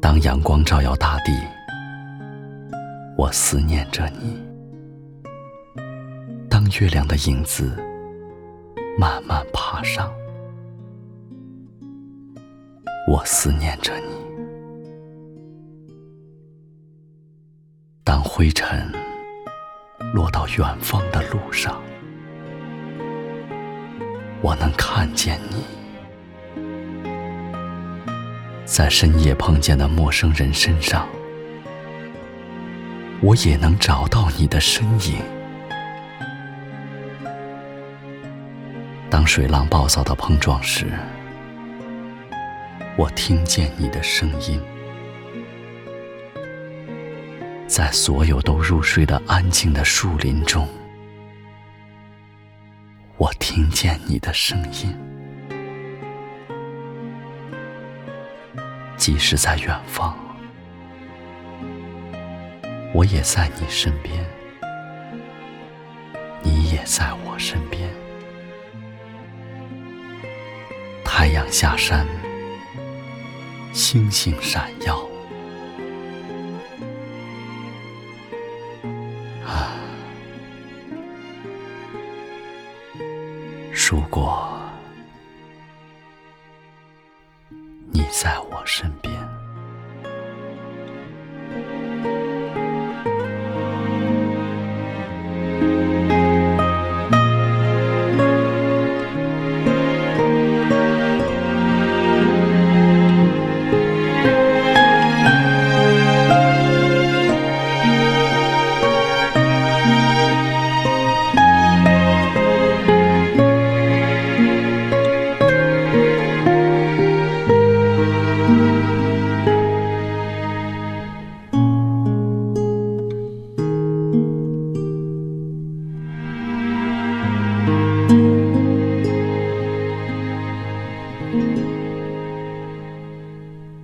当阳光照耀大地，我思念着你；当月亮的影子慢慢爬上，我思念着你；当灰尘落到远方的路上，我能看见你；在深夜碰见的陌生人身上，我也能找到你的身影。当水浪暴躁的碰撞时，我听见你的声音。在所有都入睡的安静的树林中，我听见你的声音。即使在远方，我也在你身边，你也在我身边。太阳下山，星星闪耀。如果你在我身边。